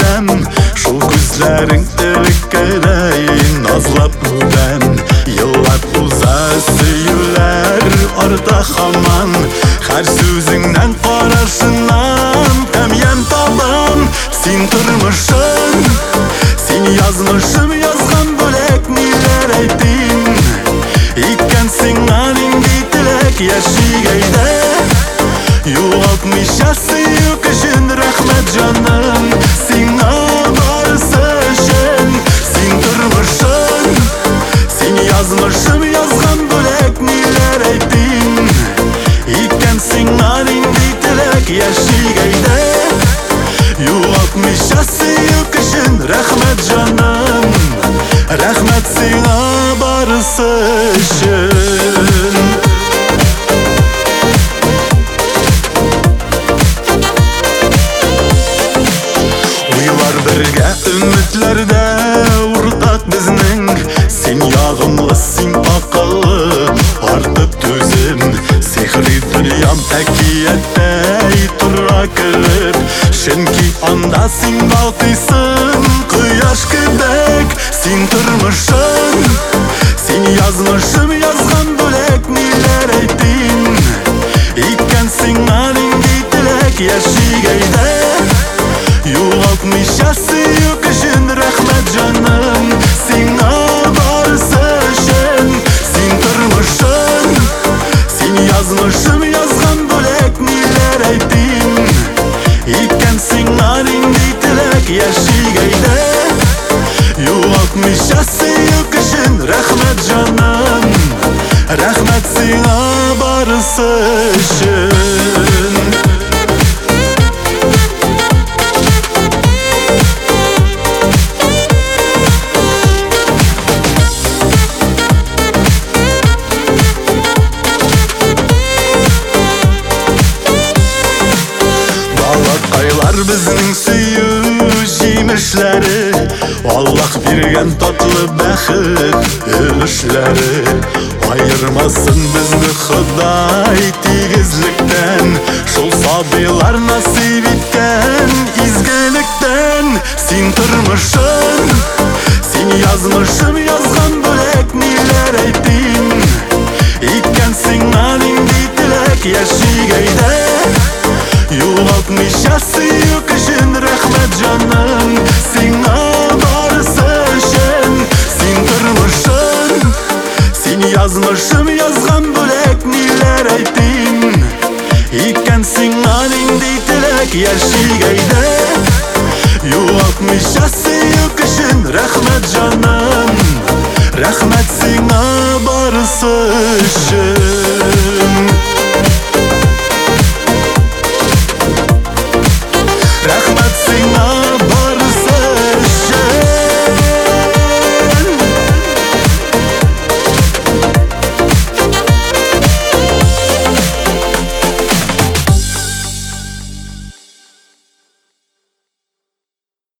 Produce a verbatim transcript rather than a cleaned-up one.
күрәм, шул күзләрең элеккедәй назлап үбәм. Еллар уза, сөюләр арта һаман, һәр сүзеңнән, карашыңнан тәм-ям табам. Син тормышым, син язмышым, язган бүләк ниләр әйтим. Икәнсең нинди теләк яшигәйдә, югалтмыйча сөю көчен рәхмәт җаным. Сиңа барысы өчен, син тормышым, син язмышым, язган бүләк ниләр әйтим. Икәнсең нинди теләк яшигәйдә, югалтмыйча сөю көчен рәхмәт җаным. Рәхмәт сиңа барысы өчен. Уйлар бергә, өметләрдә уртак безнең. Син ягымлы, син акыллы, артып түзем. Сихри дөньям әкияттәй тора көлеп, чөнки анда син балкыйсың кояш кебек. Син тормышым, син язмышым, язган бүләк ниләр әйтим. Икәнсең нинди теләк яшигәйдә, югалтмыйча сөю көчен рәхмәт җаным. Сиңа барысы өчен, син тормышым, син язмышым, язган бүләк ниләр әйтим. Икәнсең нинди теләк яшигәйдә, югалтмыйча сөю көчен рәхмәт җаным. Рәхмәт сиңа барысы өчен. Балакайлар безнең сөю җимешләре, Аллаһ биргән татлы бәхет өлешләре. Аермасын безне Ходай тигезлектән, шул сабыйлар насыйп иткән изгелектән. Син тормышым, син язмышым, язган бүләк ниләр әйтим. Икәнсең нинди теләк яшигәйдә, югалтмыйча сөю көчен рәхмәт җаным. Сиңа барысы өчен, син тормышым, син язмышым, язган бүләк ниләр әйтим. Икәнсең нинди теләк яшигәйдә, югалтмыйча сөю көчен рәхмәт җаным. Рәхмәт сиңа барысы өчен.